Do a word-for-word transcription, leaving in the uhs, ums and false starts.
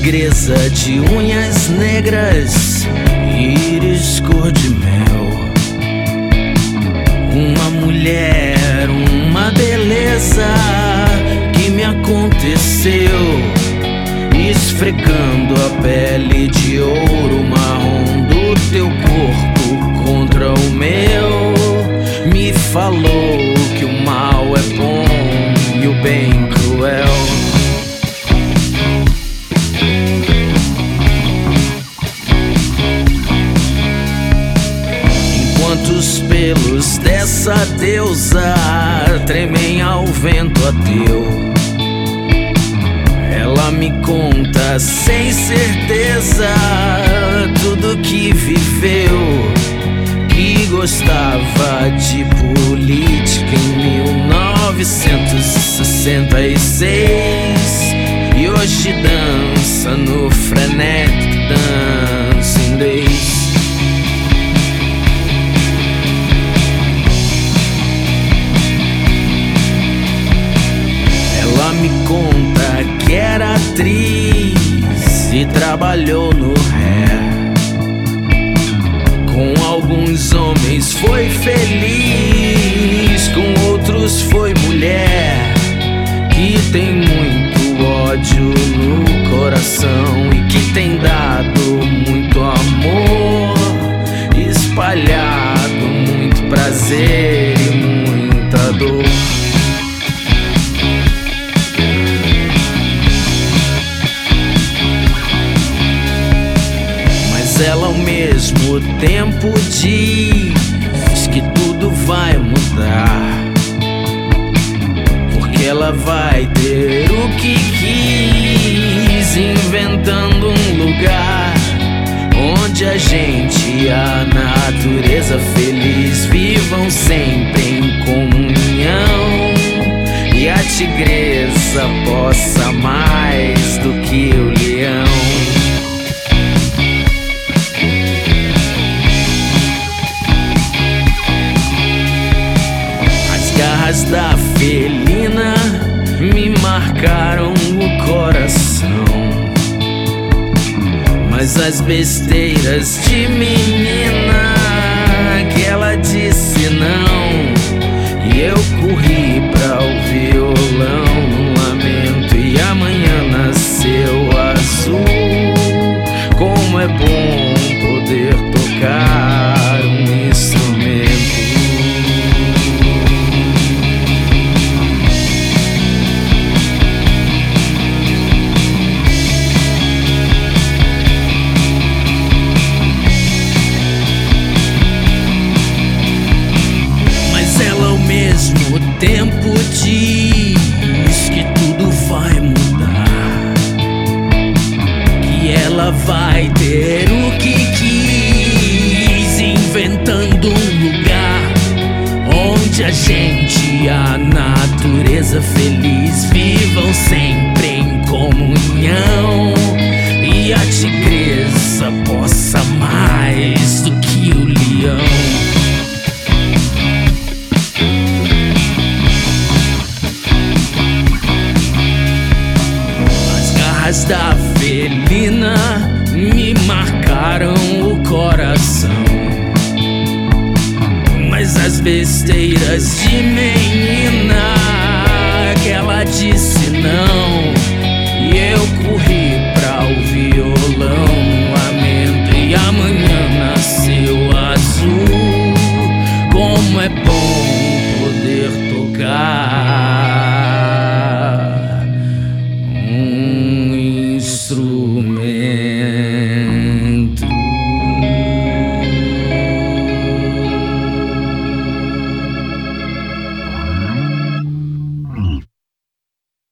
tigresa de unhas negras, íris cor de mel. Uma mulher, uma beleza que me aconteceu, esfregando a pele de ouro marrom do teu corpo contra o meu. Me falou que o mal é bom e o bem cruel. Enquanto os pelos dessa deusa tremem ao vento ateu, ela me conta sem certeza tudo que viveu, que gostava de política em mil novecentos e sessenta e seis e hoje dança no Frenetic Dancing Days. Ela me conta que era atriz e trabalhou no Hair. Com alguns homens foi feliz, com outros foi mulher, que tem muito ódio no coração e que tem dado muito amor, espalhado muito prazer e muita dor. Ela ao mesmo tempo diz que tudo vai mudar, porque ela vai ter o que quis, inventando um lugar onde a gente e a natureza feliz vivam sempre em comunhão, e a tigresa possa mais do que o leão. As da felina me marcaram o coração, mas as besteiras de menina que ela disse não, e eu corri pra o violão num lamento, e amanhã nasceu azul. Como é bom poder tocar um instrumento. Ao mesmo tempo diz que tudo vai mudar, que ela vai ter o que quis, inventando um lugar onde a gente e a natureza feliz vivam sempre em comunhão, e a tigresa possa mais do que o leão. As da felina me marcaram o coração, mas as besteiras de menina que ela disse não, e eu corri pra o violão um lamento, e amanhã nasceu azul. Como é bom poder tocar instrumento.